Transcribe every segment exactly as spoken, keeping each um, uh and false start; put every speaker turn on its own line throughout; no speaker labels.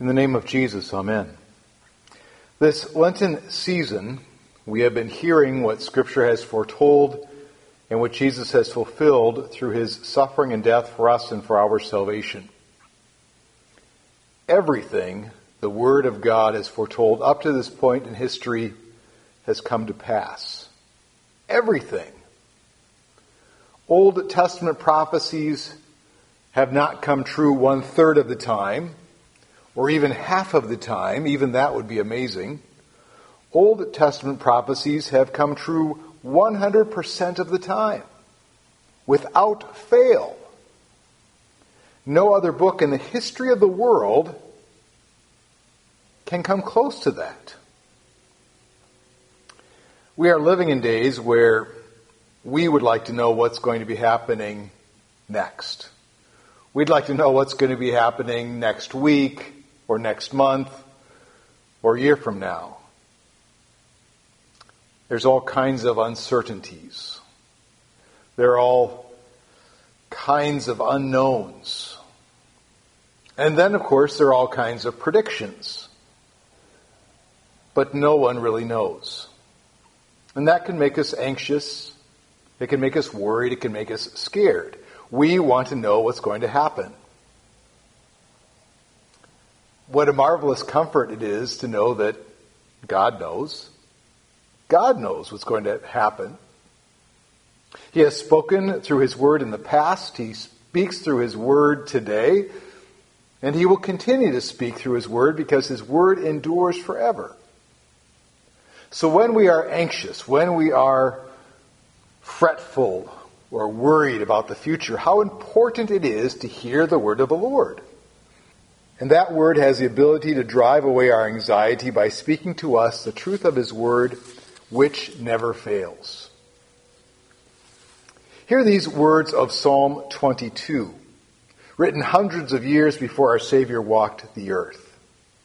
In the name of Jesus, amen. This Lenten season, we have been hearing what Scripture has foretold and what Jesus has fulfilled through his suffering and death for us and for our salvation. Everything the Word of God has foretold up to this point in history has come to pass. Everything. Old Testament prophecies have not come true one-third of the time, or even half of the time. Even that would be amazing. Old Testament prophecies have come true one hundred percent of the time, without fail. No other book in the history of the world can come close to that. We are living in days where we would like to know what's going to be happening next. We'd like to know what's going to be happening next week, or next month, or a year from now. There's all kinds of uncertainties. There are all kinds of unknowns. And then, of course, there are all kinds of predictions. But no one really knows. And that can make us anxious. It can make us worried. It can make us scared. We want to know what's going to happen. What a marvelous comfort it is to know that God knows. God knows what's going to happen. He has spoken through His Word in the past. He speaks through His Word today. And He will continue to speak through His Word because His Word endures forever. So when we are anxious, when we are fretful or worried about the future, how important it is to hear the Word of the Lord. And that Word has the ability to drive away our anxiety by speaking to us the truth of His Word, which never fails. Hear these words of Psalm twenty-two, written hundreds of years before our Savior walked the earth.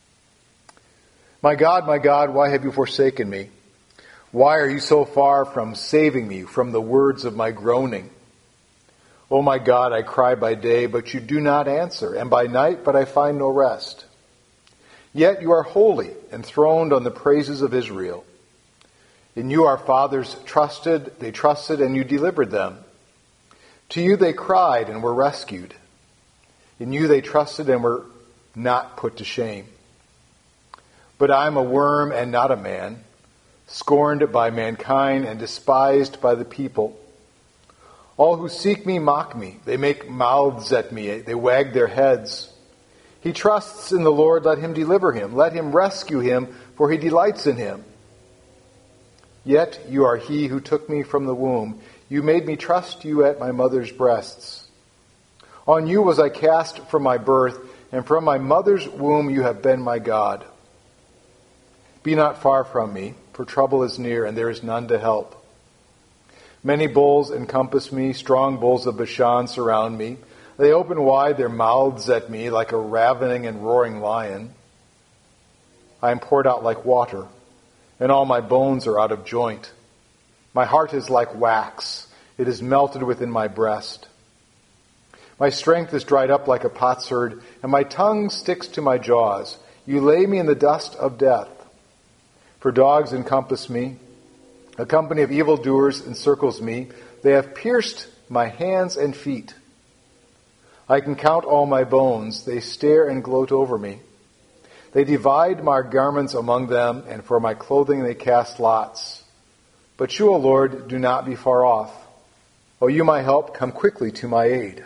My God, my God, why have you forsaken me? Why are you so far from saving me from the words of my groaning? O my God, I cry by day, but you do not answer, and by night, but I find no rest. Yet you are holy, enthroned on the praises of Israel. In you our fathers trusted, they trusted, and you delivered them. To you they cried and were rescued. In you they trusted and were not put to shame. But I am a worm and not a man, scorned by mankind and despised by the people. All who seek me mock me. They make mouths at me. They wag their heads. He trusts in the Lord. Let him deliver him. Let him rescue him, for he delights in him. Yet you are he who took me from the womb. You made me trust you at my mother's breasts. On you was I cast from my birth, and from my mother's womb you have been my God. Be not far from me, for trouble is near, and there is none to help. Many bulls encompass me, strong bulls of Bashan surround me. They open wide their mouths at me like a ravening and roaring lion. I am poured out like water, and all my bones are out of joint. My heart is like wax. It is melted within my breast. My strength is dried up like a potsherd, and my tongue sticks to my jaws. You lay me in the dust of death. For dogs encompass me. A company of evildoers encircles me. They have pierced my hands and feet. I can count all my bones. They stare and gloat over me. They divide my garments among them, and for my clothing they cast lots. But you, O Lord, do not be far off. O you, my help, come quickly to my aid.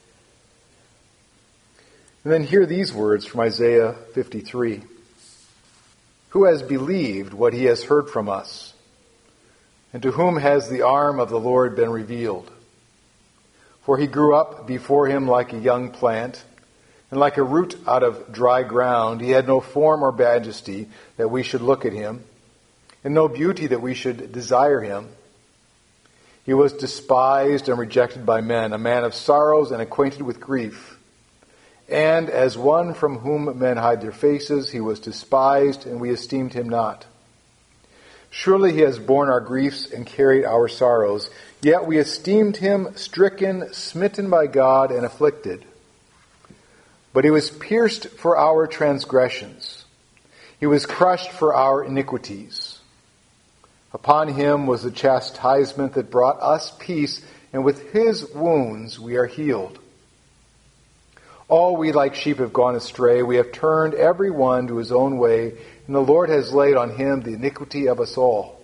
And then hear these words from Isaiah fifty-three. Who has believed what he has heard from us? And to whom has the arm of the Lord been revealed? For he grew up before him like a young plant, and like a root out of dry ground. He had no form or majesty that we should look at him, and no beauty that we should desire him. He was despised and rejected by men, a man of sorrows and acquainted with grief. And as one from whom men hide their faces, he was despised, and we esteemed him not. Surely he has borne our griefs and carried our sorrows. Yet we esteemed him stricken, smitten by God, and afflicted. But he was pierced for our transgressions. He was crushed for our iniquities. Upon him was the chastisement that brought us peace, and with his wounds we are healed. All we like sheep have gone astray. We have turned every one to his own way, and the Lord has laid on him the iniquity of us all.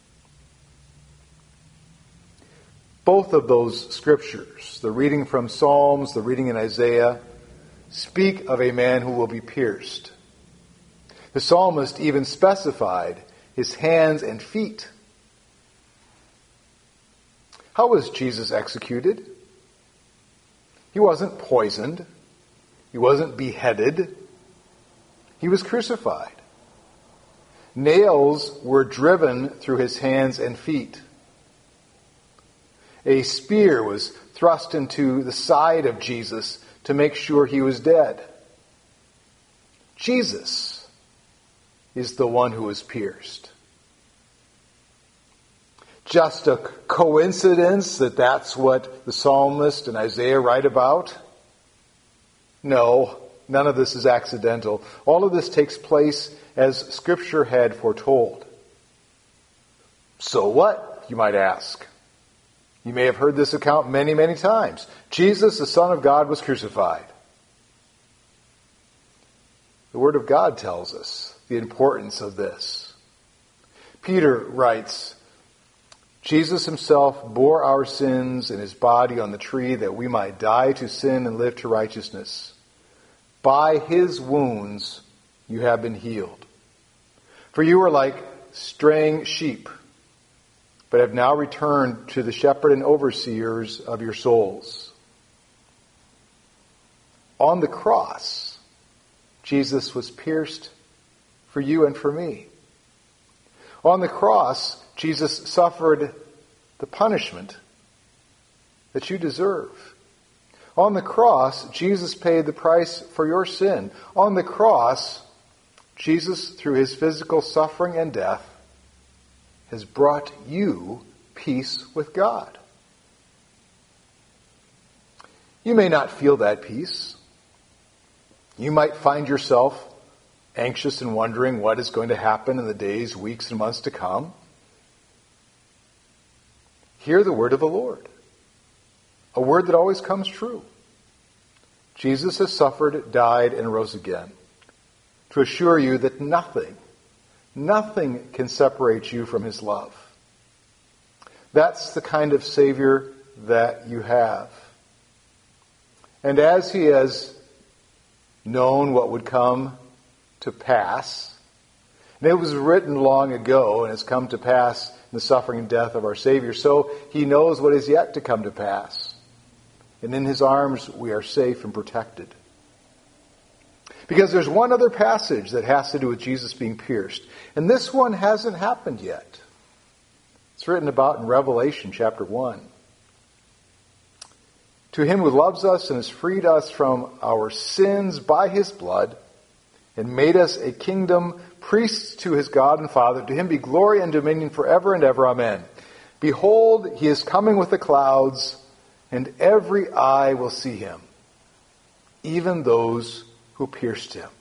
Both of those scriptures, the reading from Psalms, the reading in Isaiah, speak of a man who will be pierced. The psalmist even specified his hands and feet. How was Jesus executed? He wasn't poisoned. He wasn't beheaded. He was crucified. Nails were driven through his hands and feet. A spear was thrust into the side of Jesus to make sure he was dead. Jesus is the one who was pierced. Just a coincidence that that's what the psalmist and Isaiah write about? No, none of this is accidental. All of this takes place as Scripture had foretold. So what, you might ask? You may have heard this account many, many times. Jesus, the Son of God, was crucified. The Word of God tells us the importance of this. Peter writes, Jesus himself bore our sins in his body on the tree that we might die to sin and live to righteousness. By his wounds you have been healed. For you were like straying sheep, but have now returned to the shepherd and overseers of your souls. On the cross, Jesus was pierced for you and for me. On the cross, Jesus suffered the punishment that you deserve. On the cross, Jesus paid the price for your sin. On the cross, Jesus, through his physical suffering and death, has brought you peace with God. You may not feel that peace. You might find yourself anxious and wondering what is going to happen in the days, weeks, and months to come. Hear the word of the Lord, a word that always comes true. Jesus has suffered, died, and rose again to assure you that nothing, nothing can separate you from his love. That's the kind of Savior that you have. And as he has known what would come to pass, and it was written long ago and has come to pass in the suffering and death of our Savior, so he knows what is yet to come to pass. And in his arms we are safe and protected. Because there's one other passage that has to do with Jesus being pierced. And this one hasn't happened yet. It's written about in Revelation chapter one. To him who loves us and has freed us from our sins by his blood and made us a kingdom, priests to his God and Father, to him be glory and dominion forever and ever. Amen. Behold, he is coming with the clouds, and every eye will see him, even those who pierced him.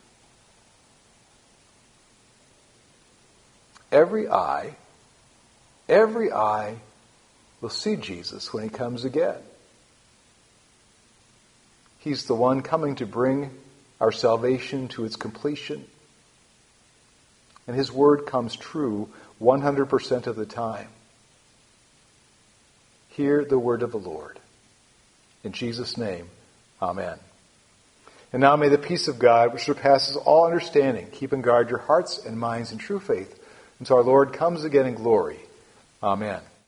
Every eye, every eye will see Jesus when he comes again. He's the one coming to bring our salvation to its completion. And his word comes true one hundred percent of the time. Hear the word of the Lord. In Jesus' name, amen. And now may the peace of God, which surpasses all understanding, keep and guard your hearts and minds in true faith until our Lord comes again in glory. Amen.